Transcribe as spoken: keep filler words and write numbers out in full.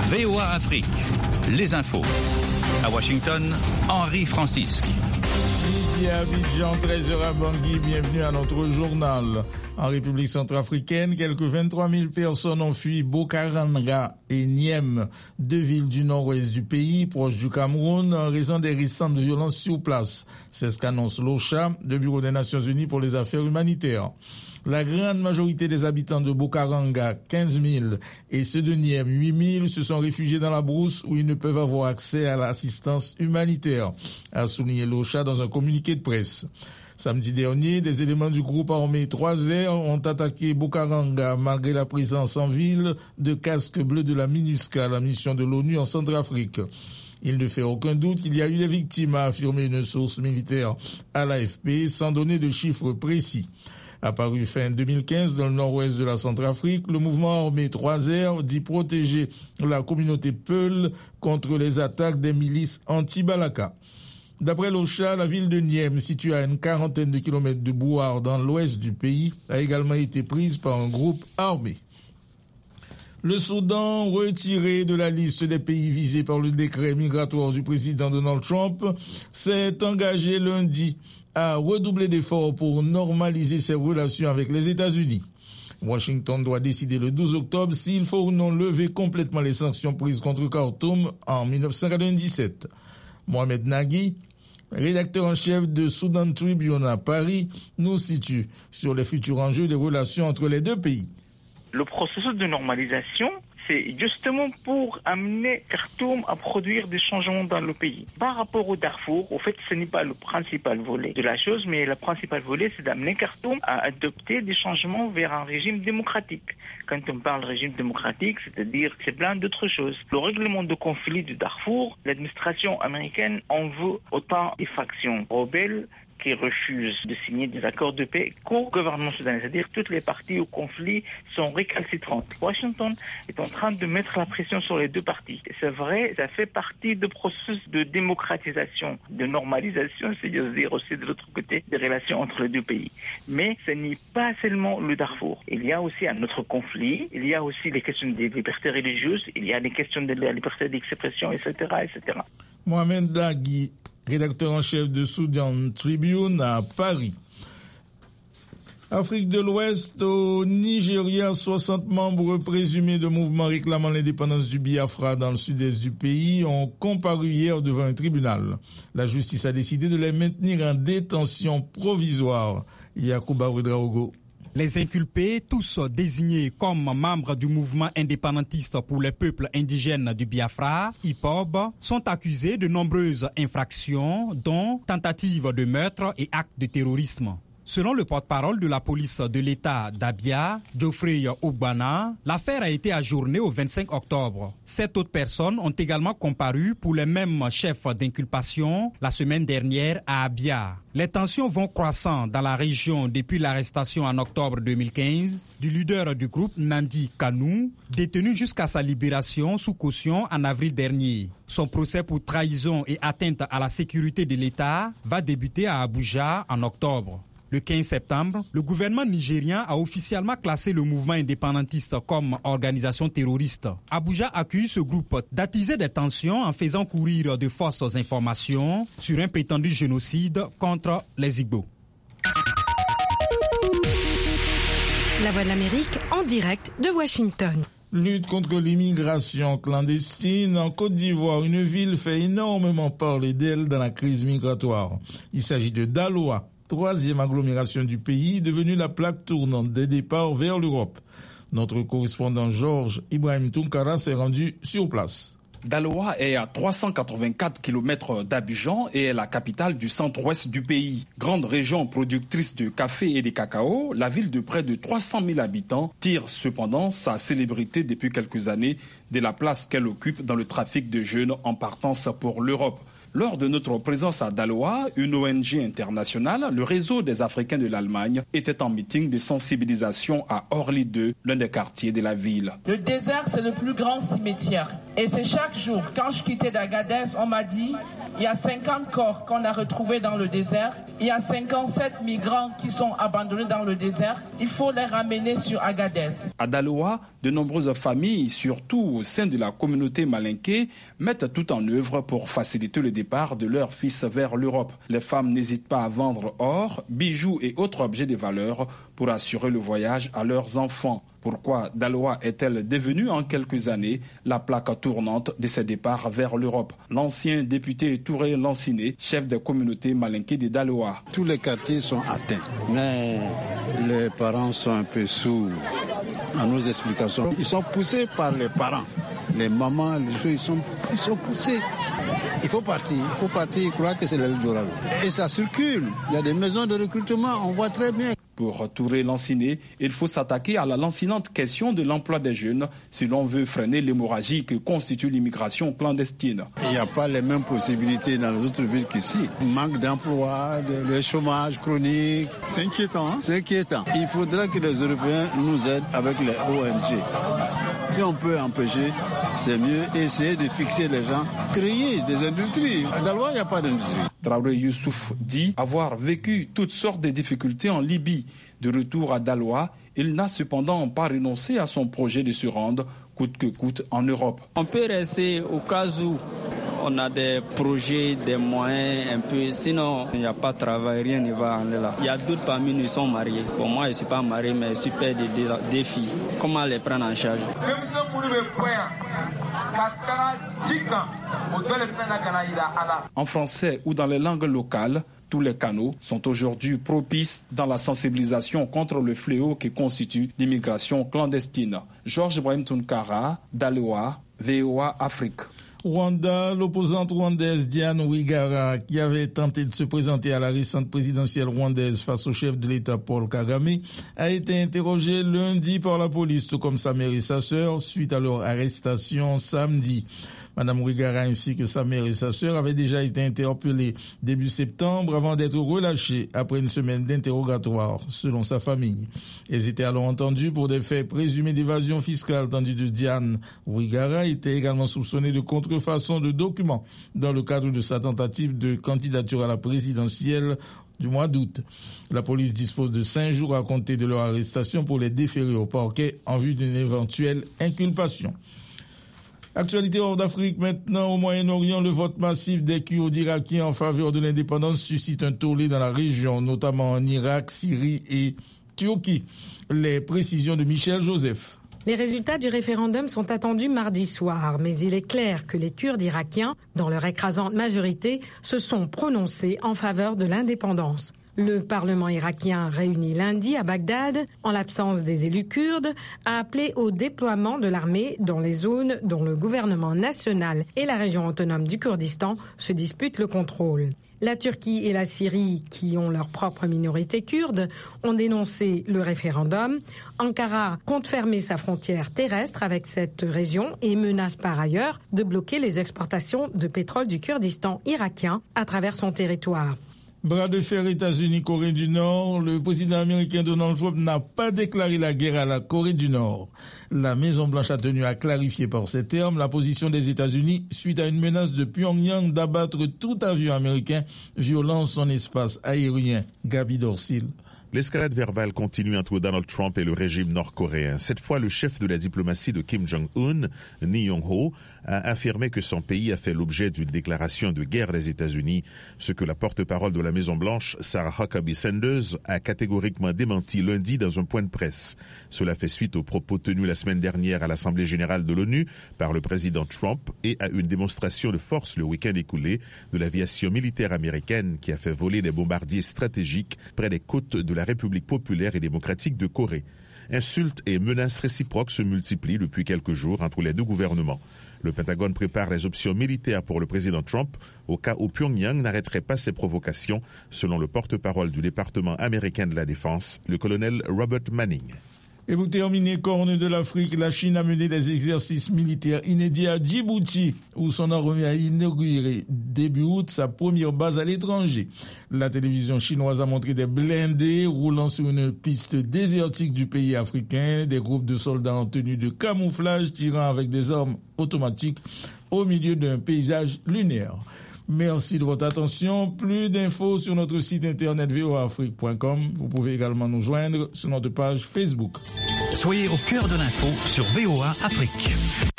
V O A Afrique, les infos. À Washington, Henri Francisque. Midi à Abidjan, treize heures à Bangui, bienvenue à notre journal. En République centrafricaine, quelques vingt-trois mille personnes ont fui Bokaranga et Niem, deux villes du nord-ouest du pays, proches du Cameroun, en raison des récentes violences sur place. C'est ce qu'annonce l'OCHA, le Bureau des Nations Unies pour les affaires humanitaires. La grande majorité des habitants de Bokaranga, quinze mille, et ceux de Niem, huit mille, se sont réfugiés dans la brousse où ils ne peuvent avoir accès à l'assistance humanitaire, a souligné l'OCHA dans un communiqué de presse. Samedi dernier, des éléments du groupe armé trois R ont attaqué Bokaranga malgré la présence en ville de casques bleus de la MINUSCA, la mission de l'ONU en Centrafrique. Il ne fait aucun doute qu'il y a eu des victimes, a affirmé une source militaire à l'A F P, sans donner de chiffres précis. Apparu fin deux mille quinze dans le nord-ouest de la Centrafrique, le mouvement armé trois R dit protéger la communauté Peul contre les attaques des milices anti-Balaka. D'après l'OCHA, la ville de Niem, située à une quarantaine de kilomètres de Bouar dans l'ouest du pays, a également été prise par un groupe armé. Le Soudan, retiré de la liste des pays visés par le décret migratoire du président Donald Trump, s'est engagé lundi à redoubler d'efforts pour normaliser ses relations avec les États-Unis. Washington doit décider le douze octobre s'il faut ou non lever complètement les sanctions prises contre Khartoum en dix-neuf cent quatre-vingt-dix-sept. Mohamed Nagui, rédacteur en chef de Sudan Tribune à Paris, nous situe sur les futurs enjeux des relations entre les deux pays. Le processus de normalisation, c'est justement pour amener Khartoum à produire des changements dans le pays. Par rapport au Darfour, au fait, ce n'est pas le principal volet de la chose, mais le principal volet, c'est d'amener Khartoum à adopter des changements vers un régime démocratique. Quand on parle de régime démocratique, c'est-à-dire c'est plein d'autres choses. Le règlement de conflit du Darfour, l'administration américaine en veut autant des factions rebelles qui refusent de signer des accords de paix qu'au gouvernement soudanais, c'est-à-dire toutes les parties au conflit sont récalcitrantes. Washington est en train de mettre la pression sur les deux parties. Et c'est vrai, ça fait partie du processus de démocratisation, de normalisation, c'est-à-dire aussi de l'autre côté des relations entre les deux pays. Mais ce n'est pas seulement le Darfour. Il y a aussi un autre conflit, il y a aussi les questions des libertés religieuses, il y a les questions de la liberté d'expression, et cetera, et cetera. Mohamed Nagui, rédacteur en chef de Sudan Tribune à Paris. Afrique de l'Ouest, au Nigeria, soixante membres présumés de mouvements réclamant l'indépendance du Biafra dans le sud-est du pays ont comparu hier devant un tribunal. La justice a décidé de les maintenir en détention provisoire. Yacouba Ouedraogo. Les inculpés, tous désignés comme membres du mouvement indépendantiste pour les peuples indigènes du Biafra, I P O B, sont accusés de nombreuses infractions, dont tentatives de meurtre et actes de terrorisme. Selon le porte-parole de la police de l'État d'Abia, Geoffrey Ogbana, l'affaire a été ajournée au vingt-cinq octobre. Sept autres personnes ont également comparu pour les mêmes chefs d'inculpation la semaine dernière à Abia. Les tensions vont croissant dans la région depuis l'arrestation en octobre deux mille quinze du leader du groupe Nandi Kanu, détenu jusqu'à sa libération sous caution en avril dernier. Son procès pour trahison et atteinte à la sécurité de l'État va débuter à Abuja en octobre. Le quinze septembre, le gouvernement nigérien a officiellement classé le mouvement indépendantiste comme organisation terroriste. Abuja accuse ce groupe d'attiser des tensions en faisant courir de fausses informations sur un prétendu génocide contre les Igbo. La Voix de l'Amérique en direct de Washington. Lutte contre l'immigration clandestine. En Côte d'Ivoire, une ville fait énormément parler d'elle dans la crise migratoire. Il s'agit de Daloa, troisième agglomération du pays, devenue la plaque tournante des départs vers l'Europe. Notre correspondant Georges Ibrahim Tunkara s'est rendu sur place. Daloa est à trois cent quatre-vingt-quatre kilomètres d'Abidjan et est la capitale du centre-ouest du pays. Grande région productrice de café et de cacao, la ville de près de trois cent mille habitants tire cependant sa célébrité depuis quelques années de la place qu'elle occupe dans le trafic de jeunes en partance pour l'Europe. Lors de notre présence à Daloa, une O N G internationale, le réseau des Africains de l'Allemagne, était en meeting de sensibilisation à Orly deux, l'un des quartiers de la ville. Le désert, c'est le plus grand cimetière. Et c'est chaque jour, quand je quittais d'Agadez, on m'a dit, Il y a cinquante corps qu'on a retrouvés dans le désert. Il y a cinquante-sept migrants qui sont abandonnés dans le désert. Il faut les ramener sur Agadez. À Daloa, de nombreuses familles, surtout au sein de la communauté malinké, mettent tout en œuvre pour faciliter le départ de leurs fils vers l'Europe. Les femmes n'hésitent pas à vendre or, bijoux et autres objets de valeur pour assurer le voyage à leurs enfants. Pourquoi Daloa est-elle devenue en quelques années la plaque tournante de ses départs vers l'Europe? L'ancien député Touré Lanciné, chef des communautés malinké de Daloa. Tous les quartiers sont atteints, mais les parents sont un peu sourds à nos explications. Ils sont poussés par les parents. Les mamans, les gens, ils sont, ils sont poussés. Il faut partir, il faut partir, il croit que c'est l'Eldorado. Et ça circule. Il y a des maisons de recrutement, on voit très bien. Pour Touré Lanciné, il faut s'attaquer à la lancinante question de l'emploi des jeunes si l'on veut freiner l'hémorragie que constitue l'immigration clandestine. Il n'y a pas les mêmes possibilités dans les autres villes qu'ici. Manque d'emploi, le chômage chronique. C'est inquiétant. Hein? C'est inquiétant. Il faudra que les Européens nous aident avec les O N G. Si on peut empêcher, c'est mieux. Essayer de fixer les gens, créer des industries. À Daloa, il n'y a pas d'industrie. Traoré Youssouf dit avoir vécu toutes sortes de difficultés en Libye. De retour à Daloa, il n'a cependant pas renoncé à son projet de se rendre coûte que coûte en Europe. On peut rester au cas où on a des projets, des moyens un peu. Sinon, il n'y a pas de travail, rien ne va aller là. Il y a d'autres parmi nous qui sont mariés. Pour moi, je ne suis pas marié, mais je suis père de deux filles. Comment les prendre en charge? En français ou dans les langues locales, tous les canaux sont aujourd'hui propices dans la sensibilisation contre le fléau qui constitue l'immigration clandestine. Georges Ibrahim Tounkara, Daloa, V O A Afrique. Rwanda, l'opposante rwandaise Diane Rwigara, qui avait tenté de se présenter à la récente présidentielle rwandaise face au chef de l'État Paul Kagame, a été interrogée lundi par la police, tout comme sa mère et sa sœur, suite à leur arrestation samedi. Madame Rwigara ainsi que sa mère et sa sœur avaient déjà été interpellées début septembre avant d'être relâchées après une semaine d'interrogatoire, selon sa famille. Elles étaient alors entendues pour des faits présumés d'évasion fiscale, tandis que Diane Rwigara était également soupçonnée de contrefaçon de documents dans le cadre de sa tentative de candidature à la présidentielle du mois d'août. La police dispose de cinq jours à compter de leur arrestation pour les déférer au parquet en vue d'une éventuelle inculpation. Actualité hors d'Afrique maintenant, au Moyen-Orient, le vote massif des Kurdes irakiens en faveur de l'indépendance suscite un tollé dans la région, notamment en Irak, Syrie et Turquie. Les précisions de Michel Joseph. Les résultats du référendum sont attendus mardi soir, mais il est clair que les Kurdes irakiens, dans leur écrasante majorité, se sont prononcés en faveur de l'indépendance. Le Parlement irakien réuni lundi à Bagdad, en l'absence des élus kurdes, a appelé au déploiement de l'armée dans les zones dont le gouvernement national et la région autonome du Kurdistan se disputent le contrôle. La Turquie et la Syrie, qui ont leur propre minorité kurde, ont dénoncé le référendum. Ankara compte fermer sa frontière terrestre avec cette région et menace par ailleurs de bloquer les exportations de pétrole du Kurdistan irakien à travers son territoire. Bras de fer États-Unis-Corée du Nord, le président américain Donald Trump n'a pas déclaré la guerre à la Corée du Nord. La Maison-Blanche a tenu à clarifier par ces termes la position des États-Unis suite à une menace de Pyongyang d'abattre tout avion américain violant son espace aérien. Gabi Dorsil. L'escalade verbale continue entre Donald Trump et le régime nord-coréen. Cette fois, le chef de la diplomatie de Kim Jong-un, Lee Yong-ho, a affirmé que son pays a fait l'objet d'une déclaration de guerre des États-Unis, ce que la porte-parole de la Maison-Blanche, Sarah Huckabee Sanders, a catégoriquement démenti lundi dans un point de presse. Cela fait suite aux propos tenus la semaine dernière à l'Assemblée générale de l'ONU par le président Trump et à une démonstration de force le week-end écoulé de l'aviation militaire américaine qui a fait voler des bombardiers stratégiques près des côtes de la République populaire et démocratique de Corée. Insultes et menaces réciproques se multiplient depuis quelques jours entre les deux gouvernements. Le Pentagone prépare les options militaires pour le président Trump au cas où Pyongyang n'arrêterait pas ses provocations, selon le porte-parole du département américain de la Défense, le colonel Robert Manning. Et vous terminez, corne de l'Afrique, la Chine a mené des exercices militaires inédits à Djibouti, où son armée a inauguré début août sa première base à l'étranger. La télévision chinoise a montré des blindés roulant sur une piste désertique du pays africain, des groupes de soldats en tenue de camouflage tirant avec des armes automatiques au milieu d'un paysage lunaire. Merci de votre attention. Plus d'infos sur notre site internet v o a afrique point com. Vous pouvez également nous joindre sur notre page Facebook. Soyez au cœur de l'info sur V O A Afrique.